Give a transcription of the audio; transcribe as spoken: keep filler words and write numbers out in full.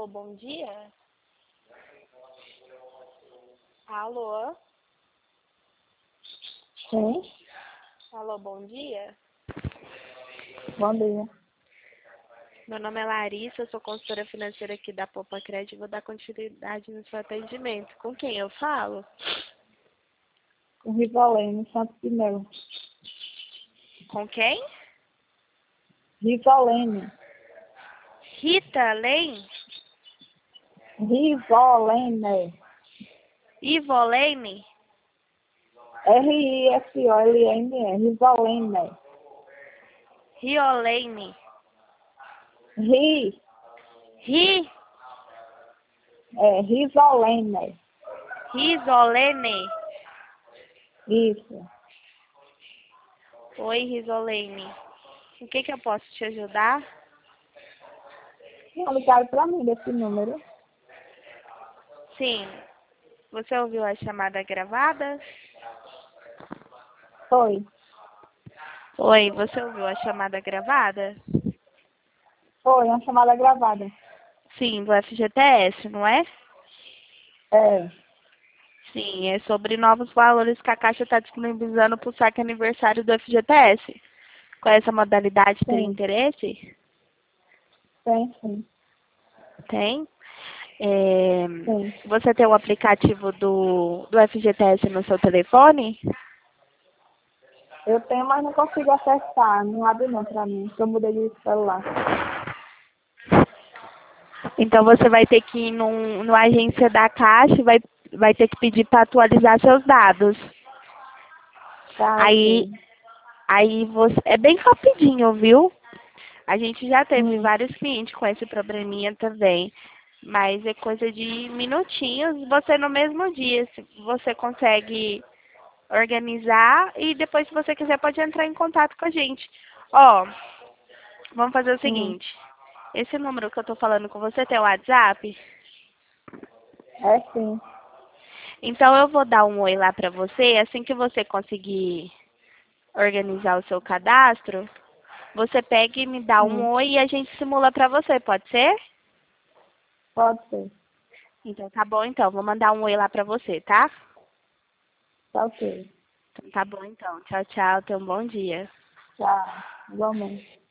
Alô, bom dia? Alô? Sim, Alô, bom dia? bom dia. Meu nome é Larissa, eu sou consultora financeira aqui da Poupa Crédito e vou dar continuidade no seu atendimento. Com quem eu falo? Com Rivalene, Santo Pinel. Com quem? Rivalene. Rita Len? Rivalene. Ivolene? R I F O L N E. Rivalene. Riolene? Ri. Ri? É, Rivalene. Risolene? Isso. Oi, Risolene. O que que eu posso te ajudar? Não ligaram pra mim desse número. Sim. Você ouviu a chamada gravada? Foi. Oi, você ouviu a chamada gravada? Foi, uma chamada gravada. Sim, do F G T S, não é? É. Sim, é sobre novos valores que a Caixa está disponibilizando para o saque aniversário do F G T S. Qual é essa modalidade? Tem Sim. interesse? Tem, sim. Tem. É, Sim. você tem o aplicativo do, do F G T S no seu telefone? Eu tenho, mas não consigo acessar. Não abre não pra mim, porque eu mudei de celular. Então você vai ter que ir num, numa agência da Caixa e vai, vai ter que pedir para atualizar seus dados. Tá, Aí, ok. aí você. É bem rapidinho, viu? A gente já teve Hum. vários clientes com esse probleminha também. Mas é coisa de minutinhos. Você no mesmo dia, se você consegue organizar e depois, se você quiser, pode entrar em contato com a gente. Ó, vamos fazer o Hum. seguinte. Esse número que eu tô falando com você tem o WhatsApp? É sim. Então eu vou dar um oi lá pra você. Assim que você conseguir organizar o seu cadastro, você pega e me dá um Hum. oi e a gente simula pra você, pode ser? Pode ser. Então tá bom então, vou mandar um oi lá pra você, tá? Tá ok. Então tá bom então. Tchau, tchau. Tenha um bom dia. Tchau. Igualmente.